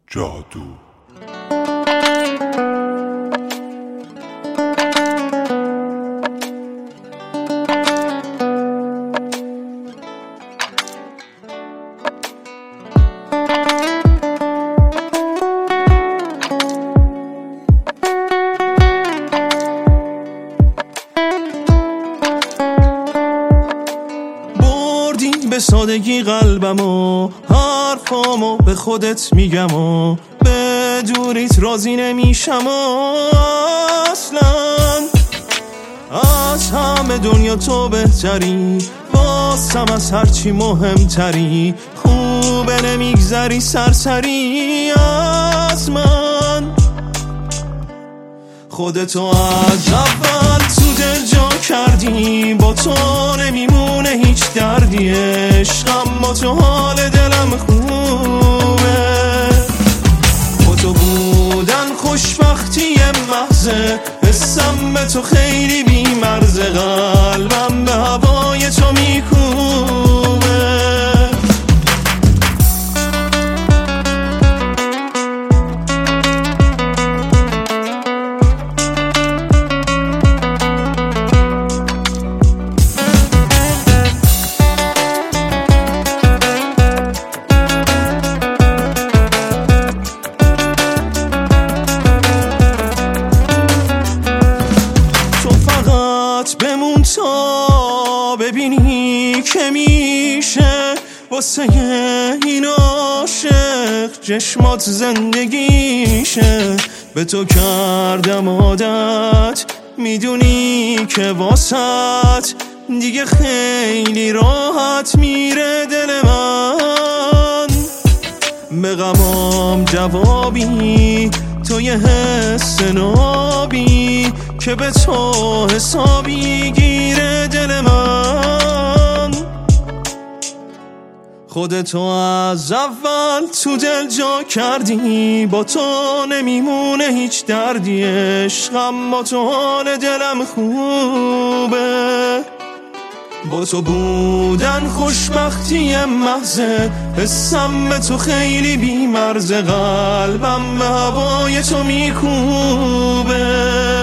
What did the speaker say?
جادو. به سادگی قلبمو حرفامو به خودت میگم و به دوریت راضی نمیشم اصلا. از همه دنیا تو بهتری، واسم از هرچی مهمتری، خوبه نمیگذری سرسری از من. خودتو از اول تو دل جا کردی، با تو نمیمونه هیچ دردی، عشقم با تو حال دلم خوبه. با تو بودن خوشبختی محضه، حسم به تو خیلی بی‌مرزه، قلبم به هوای تو میکوبه. بمون تا ببینی که میشه واسه این عاشق چشمات زندگیشه. به تو کردم عادت، میدونی که واسط دیگه خیلی راحت میره دل من. به غمام جوابی تو یه حس نابی که به تو حسابی گیره دل من. خودتو از اول تو دل جا کردی، با تو نمیمونه هیچ دردی، عشقم با تو حال دلم خوبه. با تو بودن خوشبختی محضه، حسم به تو خیلی بی‌مرزه، قلبم به هوای تو میکوبه.